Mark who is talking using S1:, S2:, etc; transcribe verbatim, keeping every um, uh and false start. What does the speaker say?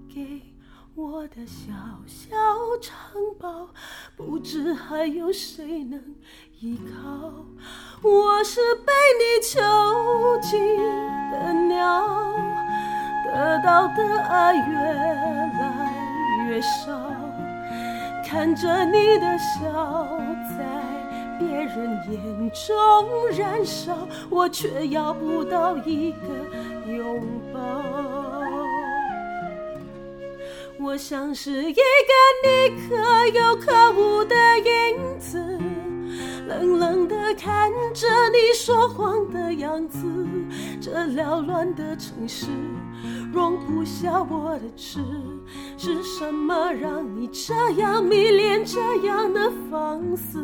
S1: 给我的小小城堡，不知还有谁能依靠。我是被你囚禁的鸟，得到的爱越来越少，看着你的笑在别人眼中燃烧，我却要不到一个拥抱。我像是一个你可有可无的影子，冷冷地看着你说谎的样子。这缭乱的城市容不下我的痴，是什么让你这样迷恋，这样的放肆？